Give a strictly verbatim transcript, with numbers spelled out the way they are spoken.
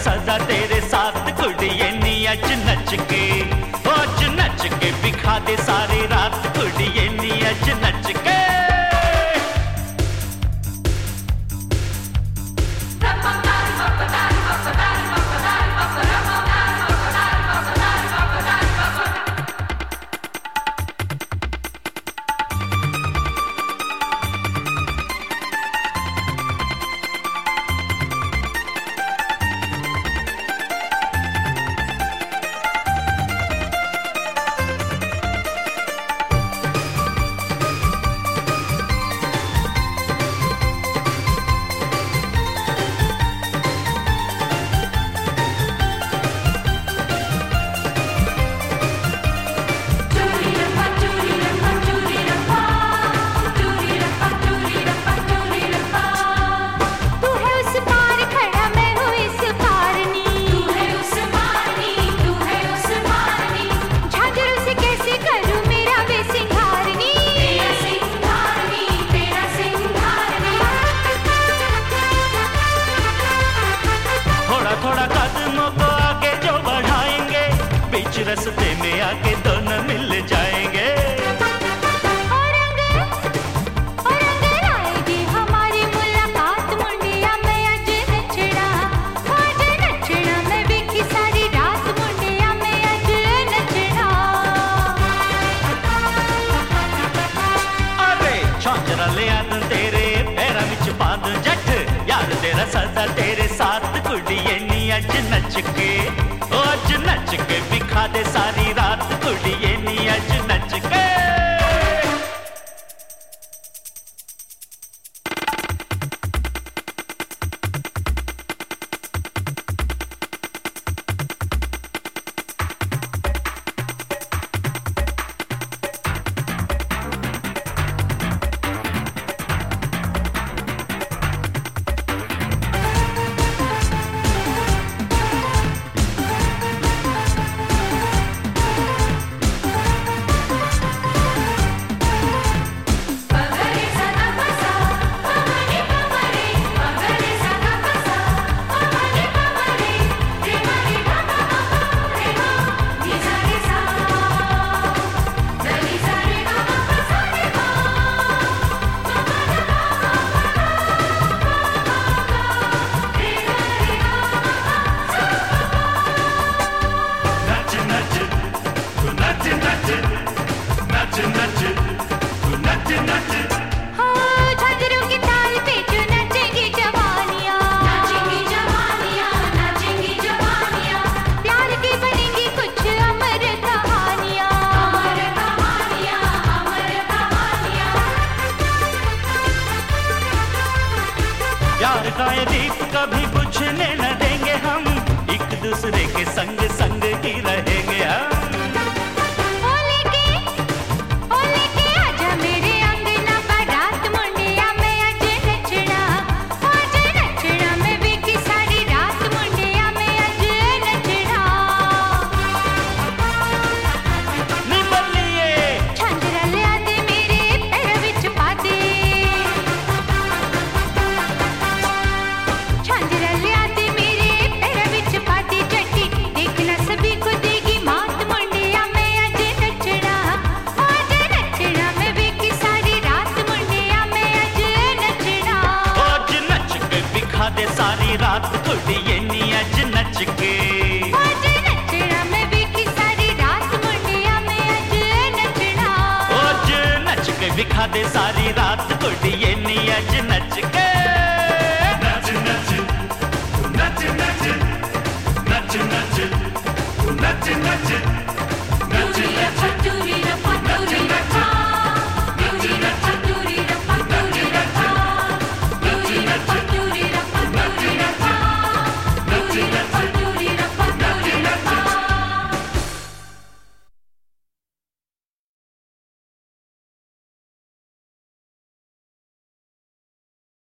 सदा तेरे साथ कुड़िए नी अज नच के, अज नच के बिखा दे सारी रात कुड़िए नी अज नच के। थोड़ा कदमों को आगे जो बढ़ाएंगे, बीच रास्ते में आके दोनों मिल जाएंगे। और अगर, और अगर आएगी हमारी मुलाकात मुंडिया में आज नचना, आज नचना मैं बिकी सारी रात मुंडिया में आज नचना। अरे झांझरा ले आ दूं तेरे पैरां विच पा दूं जट, यार तेरा सदा तेरे साथ कुड़िए नी अज नच के, अज नच के बिखा दे सारी रात कुड़िए नी अज नच के। प्यार का ये दीप कभी बुझने न देंगे हम, एक दूसरे के संग संग ही रहेंगे हम। सारी रात कुड़िए नी अज नच के, आज नचना मैं बिकी सारी रात मुंडिया में आज नचना, आज नच के बिखा दे सारी रात कुड़िए नी अज नच के।